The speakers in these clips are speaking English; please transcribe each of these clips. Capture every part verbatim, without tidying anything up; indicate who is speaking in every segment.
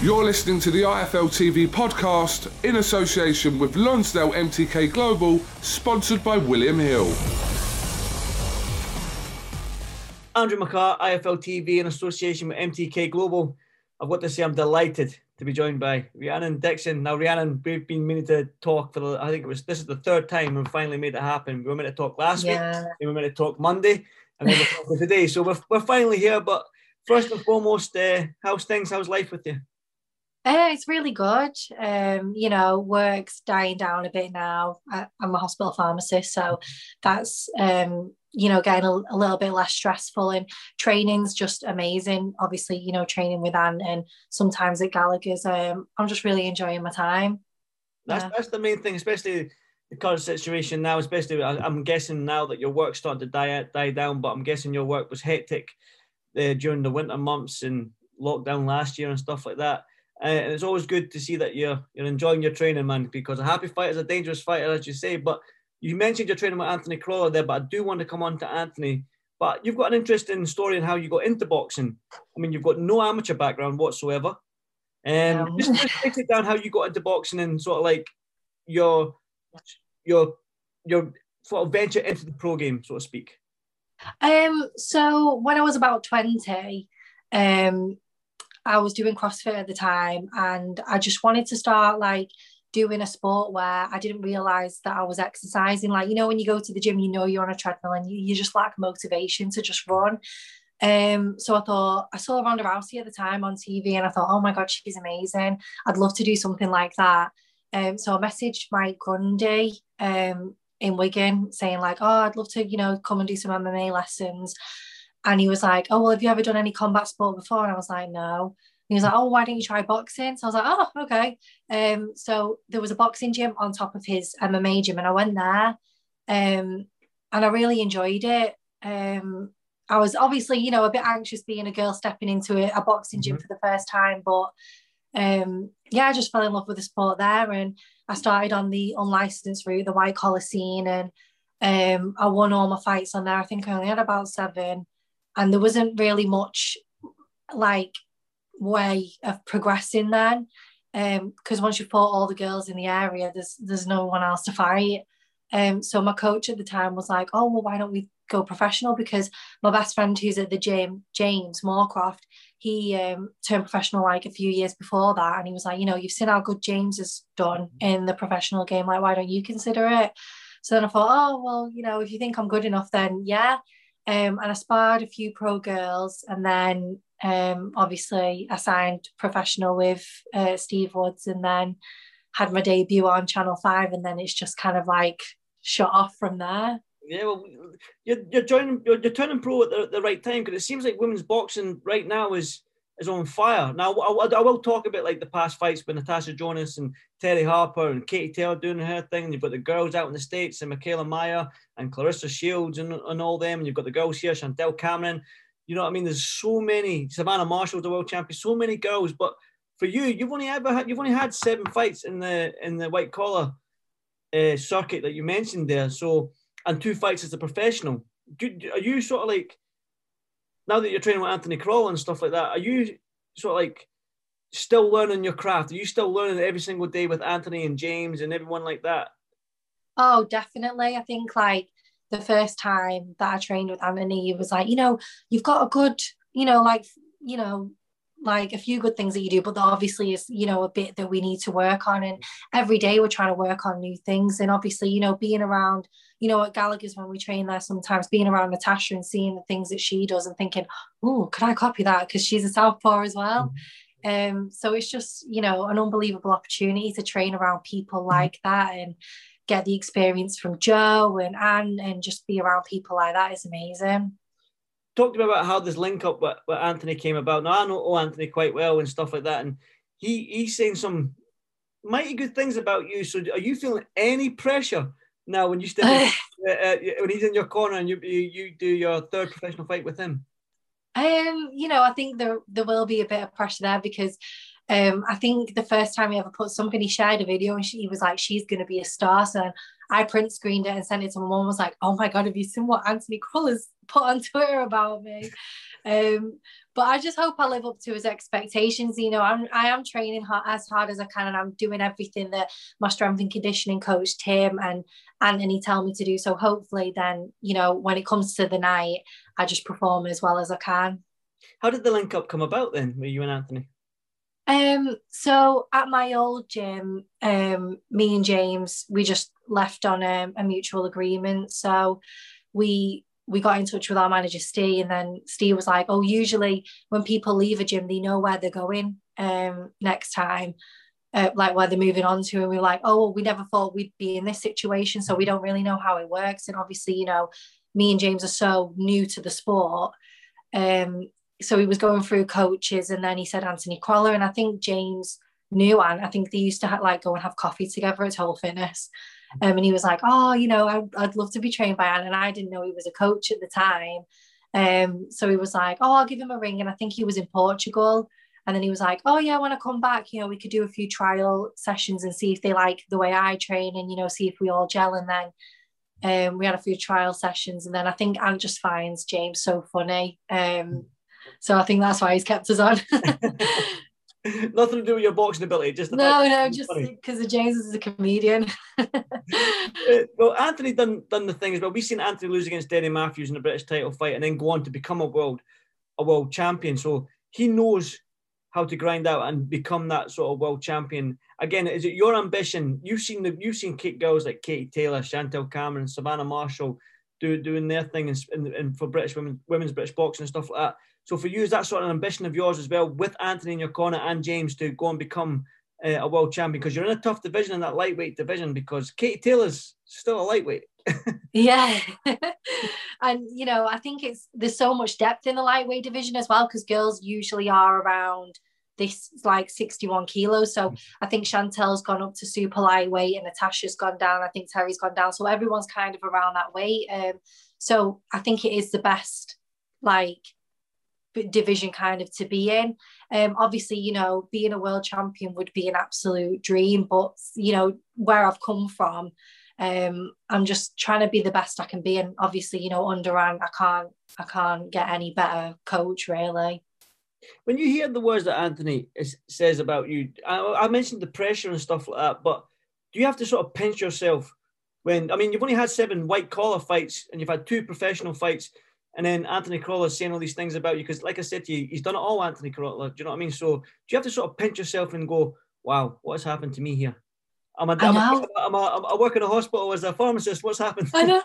Speaker 1: You're listening to the I F L T V podcast in association with Lonsdale M T K Global, sponsored by William Hill.
Speaker 2: Andrew McCart, I F L T V in association with M T K Global. I've got to say I'm delighted to be joined by Rhiannon Dixon. Now, Rhiannon, we've been meaning to talk for, the, I think it was, this is the third time we've finally made it happen. We were meant to talk last
Speaker 3: yeah.
Speaker 2: week, we were meant to talk Monday, and then we're talking today. So we're, we're finally here, but first and foremost, uh, how's things, how's life with you?
Speaker 3: Uh, it's really good. Um, you know, work's dying down a bit now. I, I'm a hospital pharmacist, so that's, um, you know, getting a, a little bit less stressful, and training's just amazing. Obviously, you know, training with Anne and sometimes at Gallagher's, um, I'm just really enjoying my time.
Speaker 2: That's,
Speaker 3: yeah.
Speaker 2: that's the main thing, especially the current situation now, especially I, I'm guessing now that your work's starting to die, die down, but I'm guessing your work was hectic uh, during the winter months and lockdown last year and stuff like that. Uh, and it's always good to see that you're you're enjoying your training, man, because a happy fighter is a dangerous fighter, as you say. But you mentioned you're training with Anthony Crawler there, but I do want to come on to Anthony. But you've got an interesting story in how you got into boxing. I mean, you've got no amateur background whatsoever. Um,
Speaker 3: Um,
Speaker 2: just, just break it down how you got into boxing and sort of like your your your sort of venture into the pro game, so to speak.
Speaker 3: um, so when I was about twenty, um, I was doing CrossFit at the time, and I just wanted to start like doing a sport where I didn't realize that I was exercising. Like, you know, when you go to the gym, you know you're on a treadmill and you, you just lack motivation to just run. Um, so I thought, I saw Ronda Rousey at the time on T V, and I thought, oh my God, she's amazing. I'd love to do something like that. Um, so I messaged Mike Grundy um, in Wigan saying like, oh, I'd love to, you know, come and do some M M A lessons. And he was like, oh, well, have you ever done any combat sport before? And I was like, no. And he was like, oh, why don't you try boxing? So I was like, oh, okay. Um, so there was a boxing gym on top of his M M A gym, and I went there, um, and I really enjoyed it. Um, I was obviously, you know, a bit anxious being a girl stepping into a, a boxing gym mm-hmm. for the first time, but um, yeah, I just fell in love with the sport there, and I started on the unlicensed route, the white collar scene, and um, I won all my fights on there. I think I only had about seven. And there wasn't really much like way of progressing then, because um, once you fought all the girls in the area, there's there's no one else to fight. Um, so my coach at the time was like, oh, well, why don't we go professional? Because my best friend who's at the gym, James Moorcroft, he um, turned professional like a few years before that. And he was like, you know, you've seen how good James has done in the professional game. Like, why don't you consider it? So then I thought, oh, well, you know, if you think I'm good enough, then yeah. Um, and I sparred a few pro girls, and then um, obviously I signed professional with uh, Steve Woods, and then had my debut on Channel five, and then it's just kind of like shot off from there.
Speaker 2: Yeah, well, you're, you're joining, you're, you're turning pro at the, the right time, because it seems like women's boxing right now is is on fire. Now, I, I will talk about like the past fights with Natasha Jonas and Terry Harper and Katie Taylor doing her thing. And you've got the girls out in the States and Michaela Meyer and Clarissa Shields and, and all them. And you've got the girls here, Chantel Cameron. You know what I mean? There's so many. Savannah Marshall, the world champion. So many girls. But for you, you've only ever had you've only had seven fights in the in the white collar uh, circuit that you mentioned there. So and two fights as a professional. Do, are you sort of like, now that you're training with Anthony Crawler and stuff like that, are you sort of like still learning your craft? Are you still learning every single day with Anthony and James and everyone like that?
Speaker 3: Oh, definitely. I think like the first time that I trained with Anthony, he was like, you know, you've got a good, you know, like, you know, like a few good things that you do, but there obviously is, you know, a bit that we need to work on. And every day we're trying to work on new things. And obviously, you know, being around, you know, at Gallagher's when we train there, sometimes being around Natasha and seeing the things that she does and thinking, oh, could I copy that? Because she's a southpaw as well. Mm-hmm. Um, so it's just, you know, an unbelievable opportunity to train around people like that and get the experience from Joe and Anne, and just be around people like that is amazing.
Speaker 2: Talk to me about how this link up with, with Anthony came about. Now, I know Anthony quite well and stuff like that, and he he's saying some mighty good things about you. So are you feeling any pressure now when you step in, uh, uh, when he's in your corner and you, you you do your third professional fight with him?
Speaker 3: Um, you know, I think there there will be a bit of pressure there, because um, I think the first time he ever put something, he shared a video and she, he was like, she's going to be a star. So I print screened it and sent it to my mum. Was like, oh my God, have you seen what Anthony Crawler's put on Twitter about me? Um, but I just hope I live up to his expectations. You know, I'm I am training hard, as hard as I can, and I'm doing everything that my strength and conditioning coach Tim and Anthony tell me to do. So hopefully, then you know, when it comes to the night, I just perform as well as I can.
Speaker 2: How did the link up come about then, with you and Anthony?
Speaker 3: Um, so at my old gym, um, me and James, we just left on a, a mutual agreement. So we we got in touch with our manager Steve, and then Steve was like, "Oh, usually when people leave a gym, they know where they're going um next time, uh, like where they're moving on to." And we were like, "Oh, well, we never thought we'd be in this situation, so we don't really know how it works." And obviously, you know, me and James are so new to the sport. Um, so he was going through coaches, and then he said Anthony Crolla, and I think James knew Anne. I think they used to have, like go and have coffee together at Total Fitness. Um, and he was like, "Oh, you know, I, I'd love to be trained by Anne." And I didn't know he was a coach at the time. Um, so he was like, "Oh, I'll give him a ring." And I think he was in Portugal. And then he was like, "Oh, yeah, when I come back, you know, we could do a few trial sessions and see if they like the way I train and, you know, see if we all gel." And then um, we had a few trial sessions. And then I think Anne just finds James so funny. Um, so I think that's why he's kept us on.
Speaker 2: Nothing to do with your boxing ability, just the
Speaker 3: no, no, just because of James is a comedian.
Speaker 2: uh, well, Anthony done done the thing as well. We've seen Anthony lose against Denny Matthews in the British title fight, and then go on to become a world a world champion. So he knows how to grind out and become that sort of world champion. Again, is it your ambition? You've seen the you've seen kick girls like Katie Taylor, Chantel Cameron, Savannah Marshall do, doing their thing in, in, in for British women, women's British boxing and stuff like that. So for you, is that sort of an ambition of yours as well, with Anthony in your corner and James, to go and become uh, a world champion? Because you're in a tough division, in that lightweight division, because Katie Taylor's still a lightweight.
Speaker 3: Yeah. And, you know, I think it's there's so much depth in the lightweight division as well, because girls usually are around this like sixty-one kilos. So I think Chantel's gone up to super lightweight and Natasha's gone down. I think Terry's gone down. So everyone's kind of around that weight. Um, so I think it is the best, like, division kind of to be in. Um obviously, you know, being a world champion would be an absolute dream, but you know, where I've come from, um I'm just trying to be the best I can be. And obviously, you know, under Anne, I can't I can't get any better coach, really.
Speaker 2: When you hear the words that Anthony is, says about you, I, I mentioned the pressure and stuff like that, but do you have to sort of pinch yourself when, I mean, you've only had seven white collar fights and you've had two professional fights, and then Anthony Crolla is saying all these things about you? Because, like I said to you, he's done it all, Anthony Crolla. Do you know what I mean? So, do you have to sort of pinch yourself and go, "Wow, what's happened to me here? I'm a, I'm a, I'm a, I work in a hospital as a pharmacist. What's happened?"
Speaker 3: I know.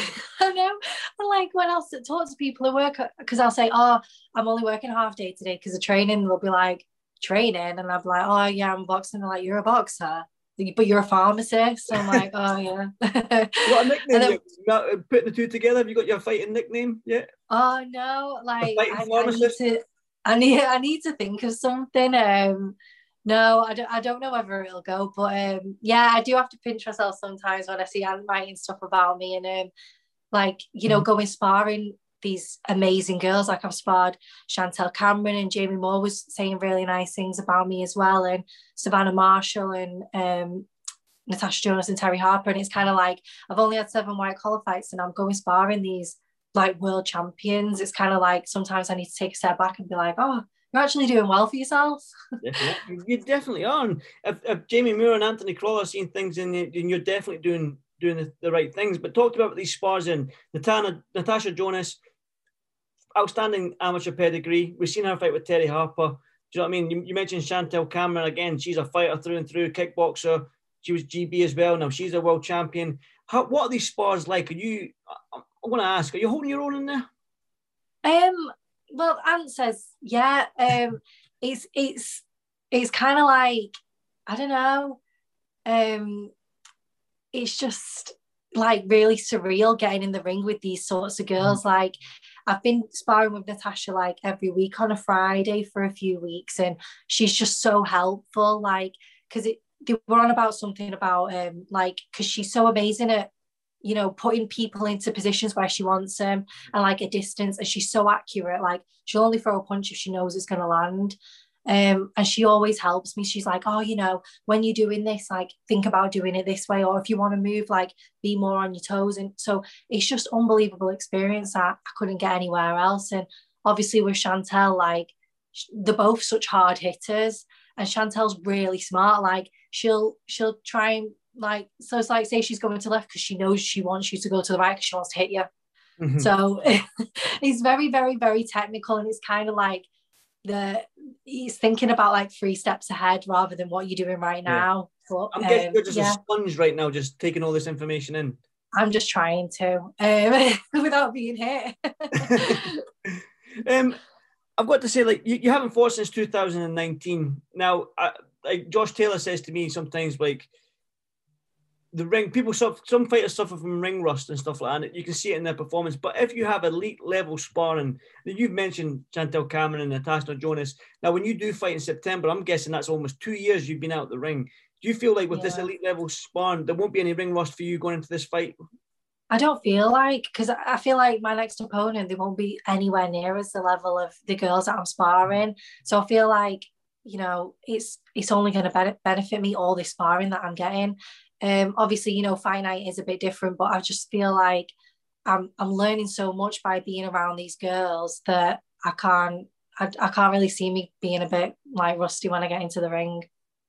Speaker 3: I know. And like when I'll talk to people who work, because I'll say, "Oh, I'm only working half day today because of training." They'll be like, "Training?" And I'll be like, "Oh, yeah, I'm boxing." They're like, "You're a boxer? But you're a pharmacist." I'm like, "Oh, yeah."
Speaker 2: What a nickname. Then, you putting the two together, have you got your fighting nickname yet?
Speaker 3: Oh no, like I, I need to I need I need to think of something. Um no, I don't I don't know whether it'll go, but um yeah, I do have to pinch myself sometimes when I see Anne writing stuff about me, and um like, you know, going sparring these amazing girls. Like I've sparred Chantel Cameron, and Jamie Moore was saying really nice things about me as well, and Savannah Marshall, and um, Natasha Jonas and Terry Harper. And it's kind of like I've only had seven white collar fights, and I'm going sparring these like world champions. It's kind of like sometimes I need to take a step back and be like, "Oh, you're actually doing well for yourself."
Speaker 2: Definitely. You definitely are. And if, if Jamie Moore and Anthony Crolla are seeing things in you, then you're definitely doing doing the, the right things. But talk about these spars in Natana, Natasha Jonas, outstanding amateur pedigree. We've seen her fight with Terry Harper. Do you know what I mean? You, you mentioned Chantel Cameron again. She's a fighter through and through, kickboxer. She was G B as well. Now she's a world champion. How, what are these spars like? Are you? I'm going to ask. Are you holding your own in there?
Speaker 3: Um. Well, Ant says, yeah. Um. It's it's it's kind of like, I don't know. Um. It's just like really surreal getting in the ring with these sorts of girls. Mm-hmm. Like I've been sparring with Natasha like every week on a Friday for a few weeks, and she's just so helpful. Like because it they were on about something about um like because she's so amazing at, you know, putting people into positions where she wants them, and like a distance, and she's so accurate. Like she'll only throw a punch if she knows it's going to land. Um, and she always helps me. She's like, "Oh, you know, when you're doing this, like think about doing it this way, or if you want to move, like be more on your toes." And so it's just unbelievable experience that I couldn't get anywhere else. And obviously with Chantel, like they're both such hard hitters, and Chantel's really smart. Like she'll she'll try and like so it's like say she's going to left because she knows she wants you to go to the right because she wants to hit you. Mm-hmm. So it's very very very technical, and it's kind of like the he's thinking about like three steps ahead rather than what you're doing right now. Yeah. But,
Speaker 2: I'm guessing um, you're just
Speaker 3: yeah.
Speaker 2: a sponge right now, just taking all this information in.
Speaker 3: I'm just trying to, um, without being hit.
Speaker 2: um, I've got to say, like, you, you haven't fought since two thousand nineteen. Now, I, like Josh Taylor says to me sometimes, like, the ring, people, suffer, some fighters suffer from ring rust and stuff like that. You can see it in their performance. But if you have elite level sparring, you've mentioned Chantel Cameron and Natasha Jonas. Now, when you do fight in September, I'm guessing that's almost two years you've been out the ring. Do you feel like with yeah. this elite level sparring, there won't be any ring rust for you going into this fight?
Speaker 3: I don't feel like, because I feel like my next opponent, they won't be anywhere near as the level of the girls that I'm sparring. So I feel like, you know, it's it's only going to benefit me, all this sparring that I'm getting. Um, obviously, you know, fight night is a bit different, but I just feel like I'm I'm learning so much by being around these girls that I can't I, I can't really see me being a bit like rusty when I get into the ring.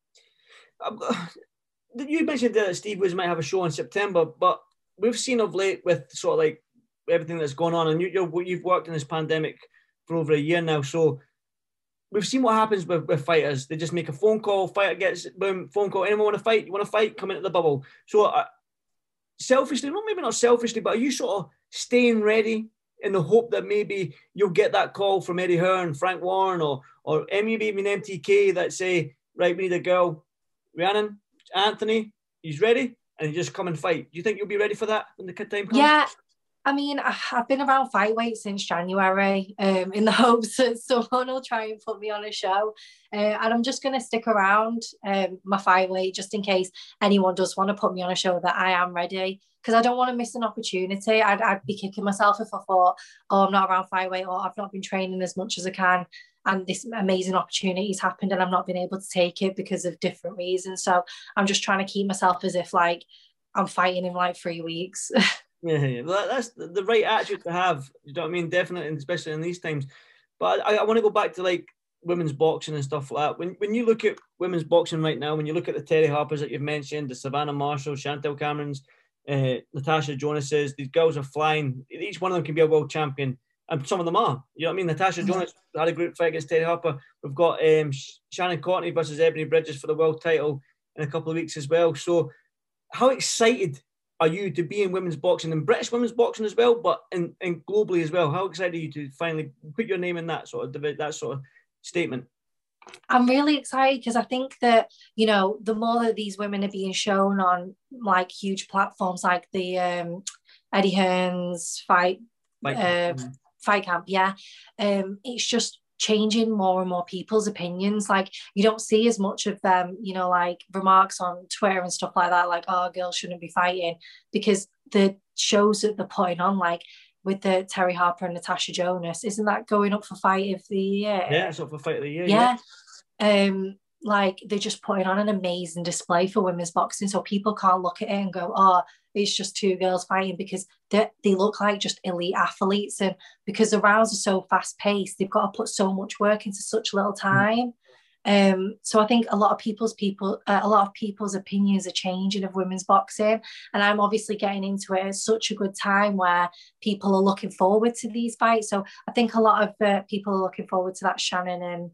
Speaker 2: You mentioned that Steve Woods might have a show in September, but we've seen of late with sort of like everything that's going on, and you, you're, you've worked in this pandemic for over a year now, so we've seen what happens with, with fighters. They just make a phone call, fighter gets, boom, phone call, anyone want to fight? You want to fight? Come into the bubble. So uh, selfishly, not maybe not selfishly, but are you sort of staying ready in the hope that maybe you'll get that call from Eddie Hearn, Frank Warren, or or maybe even M T K that say, right, we need a girl, Rhiannon, Anthony, he's ready, and you just come and fight. Do you think you'll be ready for that when the time comes?
Speaker 3: Yeah, I mean, I've been around fight weight since January, um, in the hopes that someone will try and put me on a show, uh, and I'm just going to stick around um, my fight weight just in case anyone does want to put me on a show that I am ready, because I don't want to miss an opportunity. I'd, I'd be kicking myself if I thought, oh, I'm not around fight weight, or I've not been training as much as I can, and this amazing opportunity's happened and I'm not being able to take it because of different reasons. So I'm just trying to keep myself as if like I'm fighting in like three weeks.
Speaker 2: Yeah, yeah. Well, that's the right attitude to have. You know what I mean? Definitely, especially in these times. But I, I want to go back to like women's boxing and stuff like that. When when you look at women's boxing right now, when you look at the Terry Harpers that you've mentioned, the Savannah Marshall, Chantel Camerons, uh, Natasha Jonases, these girls are flying. Each one of them can be a world champion, and some of them are. You know what I mean? Natasha mm-hmm. Jonas had a great fight against Terry Harper. We've got um, Shannon Courtney versus Ebony Bridges for the world title in a couple of weeks as well. So, how excited are you to be in women's boxing and British women's boxing as well, but in, in globally as well? How excited are you to finally put your name in that sort of that sort of statement?
Speaker 3: I'm really excited because I think that, you know, the more that these women are being shown on like huge platforms like the um, Eddie Hearn's fight, fight, uh, camp. fight camp, yeah, um, it's just changing more and more people's opinions. Like you don't see as much of them, you know, like remarks on Twitter and stuff like that, like, oh, girls shouldn't be fighting, because the shows that they're putting on, like with the Terry Harper and Natasha Jonas, isn't that going up for fight of the year?
Speaker 2: Yeah, it's up for fight of the year.
Speaker 3: Yeah. yeah. Um, like they're just putting on an amazing display for women's boxing, so people can't look at it and go, oh, it's just two girls fighting, because they they look like just elite athletes, and because the rounds are so fast paced, they've got to put so much work into such little time. Mm. Um, so I think a lot of people's people, uh, a lot of people's opinions are changing of women's boxing, and I'm obviously getting into it at such a good time where people are looking forward to these fights. So I think a lot of uh, people are looking forward to that Shannon and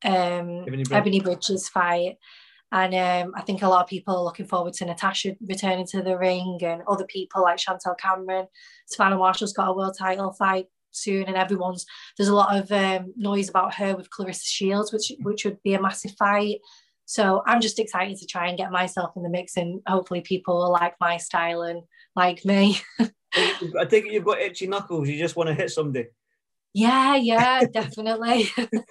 Speaker 3: um, Ebony, Bridge. Ebony Bridges fight. And um, I think a lot of people are looking forward to Natasha returning to the ring, and other people like Chantel Cameron. Savannah Marshall's got a world title fight soon, and everyone's there's a lot of um, noise about her with Clarissa Shields, which which would be a massive fight. So I'm just excited to try and get myself in the mix, and hopefully people will like my style and like me.
Speaker 2: I think you've got itchy knuckles. You just want to hit somebody.
Speaker 3: Yeah, yeah, definitely.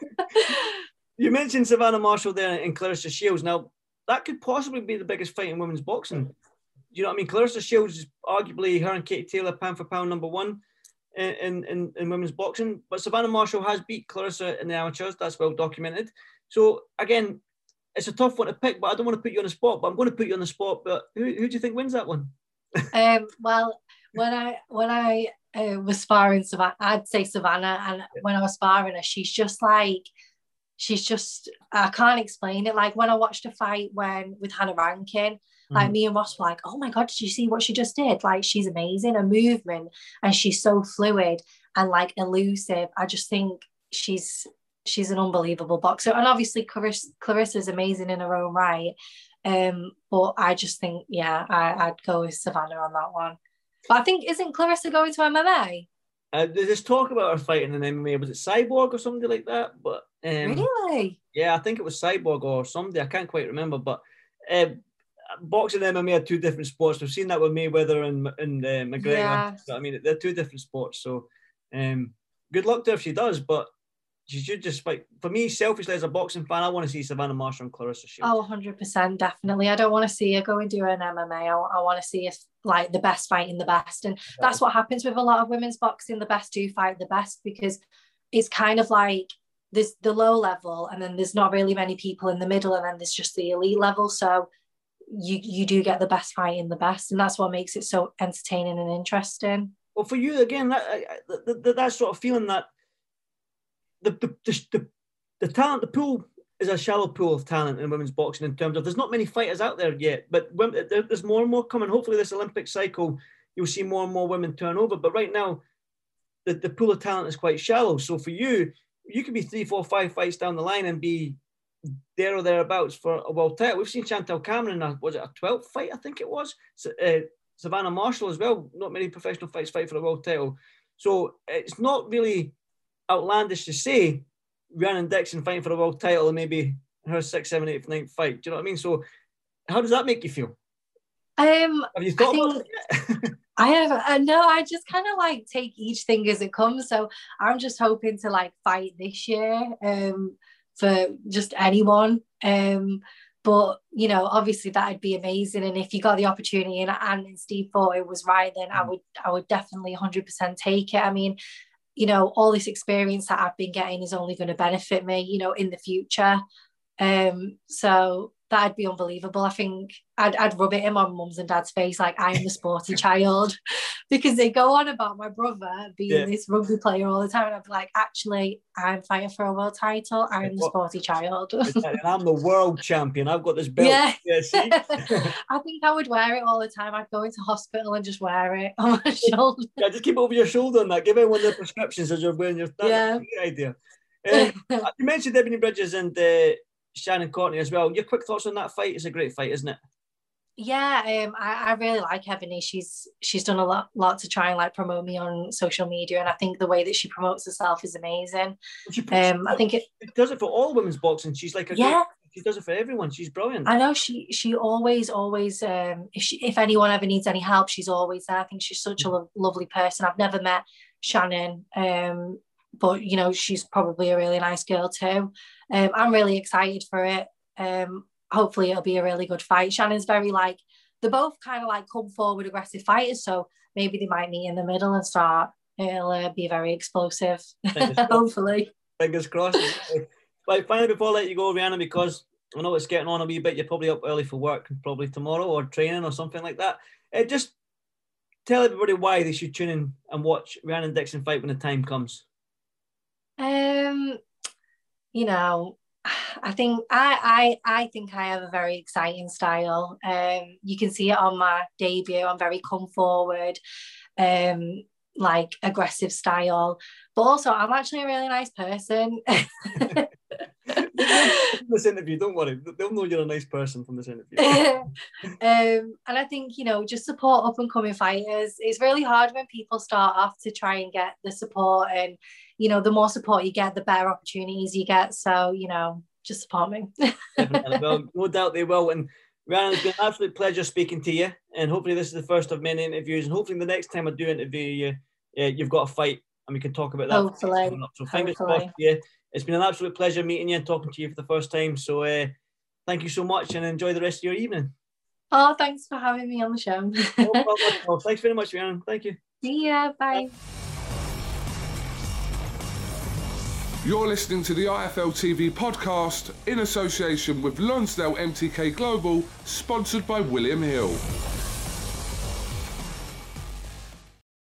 Speaker 2: You mentioned Savannah Marshall there and Clarissa Shields. Now, that could possibly be the biggest fight in women's boxing. Do you know what I mean? Clarissa Shields is arguably, her and Katie Taylor, pound for pound number one in, in, in women's boxing. But Savannah Marshall has beat Clarissa in the amateurs. That's well documented. So, again, it's a tough one to pick, but I don't want to put you on the spot. But I'm going to put you on the spot. But who, who do you think wins that one?
Speaker 3: um, well, when I when I uh, was sparring Savannah, I'd say Savannah, and yeah. when I was sparring her, she's just like, she's just, I can't explain it. Like when I watched a fight when with Hannah Rankin, mm-hmm. like me and Ross were like, oh my God, did you see what she just did? Like she's amazing, her movement, and she's so fluid and like elusive. I just think she's she's an unbelievable boxer. And obviously Clarissa, Clarissa's amazing in her own right. Um, but I just think, yeah, I, I'd go with Savannah on that one. But I think, isn't Clarissa going to M M A?
Speaker 2: Uh, there's talk about her fighting in M M A. Was it Cyborg or somebody like that? But um,
Speaker 3: really?
Speaker 2: Yeah, I think it was Cyborg or somebody. I can't quite remember. But uh, boxing and M M A are two different sports. We've seen that with Mayweather and, and uh, McGregor.
Speaker 3: Yeah.
Speaker 2: I mean, they're two different sports. So um, good luck to her if she does. But she should just fight. For me, selfishly as a boxing fan, I want to see Savannah Marshall and Clarissa Shields.
Speaker 3: Oh, one hundred percent, definitely. I don't want to see her go and do an M M A. I, I want to see if like the best fighting the best. And that's what happens with a lot of women's boxing. The best do fight the best, because it's kind of like there's the low level and then there's not really many people in the middle, and then there's just the elite level. So you you do get the best fighting the best, and that's what makes it so entertaining and interesting.
Speaker 2: Well, for you, again, that, that, that, that sort of feeling that The, the the the talent, the pool is a shallow pool of talent in women's boxing in terms of there's not many fighters out there yet, but when, there's more and more coming. Hopefully this Olympic cycle, you'll see more and more women turn over. But right now, the, the pool of talent is quite shallow. So for you, you could be three, four, five fights down the line and be there or thereabouts for a world title. We've seen Chantel Cameron, in a, was it a twelfth fight? I think it was. So, uh, Savannah Marshall as well. Not many professional fights fight for a world title. So it's not really outlandish to say Rhiannon Dixon fighting for a world title and maybe her sixth, seventh, eighth, ninth fight. Do you know what I mean? So how does that make you feel?
Speaker 3: Um,
Speaker 2: have you thought
Speaker 3: I
Speaker 2: about
Speaker 3: think,
Speaker 2: it?
Speaker 3: I have. Uh, no, I just kind of like take each thing as it comes. So I'm just hoping to like fight this year um, for just anyone. Um, but, you know, obviously that'd be amazing. And if you got the opportunity and, and Steve thought it was right, then mm. I would, I would definitely one hundred percent take it. I mean, you know, all this experience that I've been getting is only going to benefit me, you know, in the future. Um, so that'd be unbelievable. I think I'd, I'd rub it in my mum's and dad's face like I am the sporty child, because they go on about my brother being yeah. this rugby player all the time. And I'd be like, actually, I'm fighting for a world title. I'm the sporty child.
Speaker 2: And I'm the world champion. I've got this belt.
Speaker 3: Yeah.
Speaker 2: yeah see?
Speaker 3: I think I would wear it all the time. I'd go into hospital and just wear it on my shoulder.
Speaker 2: Yeah, just keep it over your shoulder and that. Give everyone the prescriptions as you're wearing your... That's
Speaker 3: yeah.
Speaker 2: a good idea. Um, you mentioned Ebony Bridges and uh, Shannon Courtney as well. Your quick thoughts on that fight? It's a great fight, isn't it?
Speaker 3: Yeah, um, I, I really like Ebony. She's she's done a lot, lot to try and like promote me on social media, and I think the way that she promotes herself is amazing.
Speaker 2: She,
Speaker 3: um, I think it,
Speaker 2: it does it for all women's boxing. She's like a
Speaker 3: yeah.
Speaker 2: great, she does it for everyone. She's brilliant.
Speaker 3: I know she she always always um, if she if anyone ever needs any help, she's always there. I think she's such a lo- lovely person. I've never met Shannon, um, but you know she's probably a really nice girl too. Um, I'm really excited for it. Um, hopefully it'll be a really good fight. Shannon's very like, they're both kind of like come forward aggressive fighters, so maybe they might meet in the middle and start. It'll uh, be very explosive. Hopefully.
Speaker 2: Fingers crossed. Right, finally, before I let you go, Rhiannon, because I know it's getting on a wee bit, you're probably up early for work, probably tomorrow or training or something like that. Uh, just tell everybody why they should tune in and watch Rhiannon Dixon fight when the time comes.
Speaker 3: Um, you know, I think I, I I think I have a very exciting style. Um, you can see it on my debut. I'm very come forward, um, like aggressive style. But also, I'm actually a really nice person.
Speaker 2: This interview, don't worry, they'll know you're a nice person from this interview.
Speaker 3: um, and I think, you know, just support up and coming fighters. It's really hard when people start off to try and get the support, and you know, the more support you get, the better opportunities you get. So, you know, just support me.
Speaker 2: Definitely. Well, no doubt they will. And Rhiannon, it's been an absolute pleasure speaking to you. And hopefully this is the first of many interviews. And hopefully the next time I do interview you, yeah, you've got a fight and we can talk about that.
Speaker 3: Hopefully.
Speaker 2: So fingers crossed. Yeah, it's been an absolute pleasure meeting you and talking to you for the first time. So uh, thank you so much and enjoy the rest of your evening.
Speaker 3: Oh, thanks for having me on the show.
Speaker 2: No problem at all. Thanks very much, Rhiannon. Thank you.
Speaker 3: See ya. Bye.
Speaker 1: You're listening to the I F L T V podcast in association with Lonsdale M T K Global, sponsored by William Hill.